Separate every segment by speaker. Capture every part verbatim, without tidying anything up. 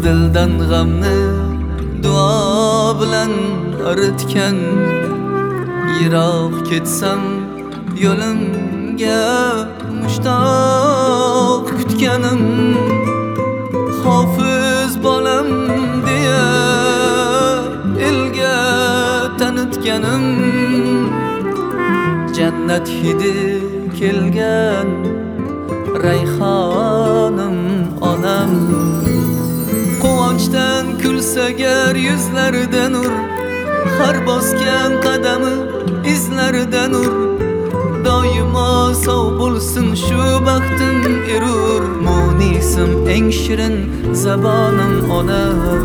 Speaker 1: dildan g'amni duo bilan aritgan, yiroq ketsam yo'limga mushtoq kutganim, hofiz bolam deya elga tanitganim, jannat hidi kelgan rayhonim onam. Quvonchdan kulsa gar yuzlarida nur, har bosgan qadami izlarida nur. Doimo sog' bo'lsin shu baxtim erur, munisim eng shirin zabonim onam.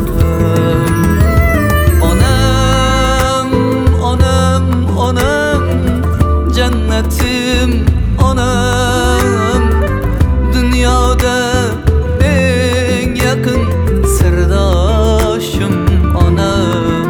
Speaker 1: Onam, onam, onam, jannatim onam. Dunyoda eng yaqin sirdoshim onam.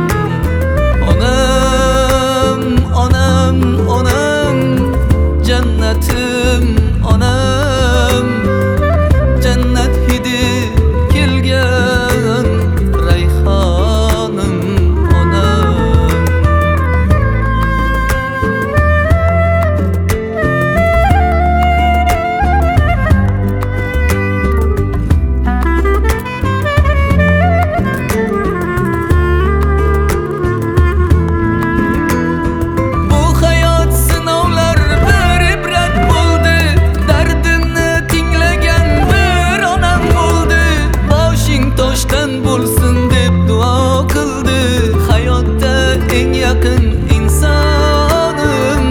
Speaker 1: Onam, onam, onam, jannatim onam. Jannat hidi kelgan rayhonim onam. Bo'lsin deb duo qildi, hayotda eng yaqin insonim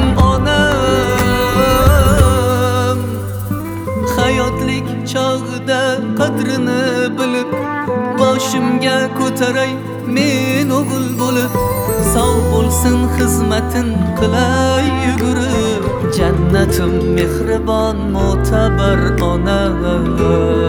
Speaker 1: onam. Hayotlik chog'ida qadrini bilib, boshimga ko'taray men o'g'il bo'lib. Sog' bo'lsin xizmatin qilay yugurib, jannatim mehribon mo'tabar onam.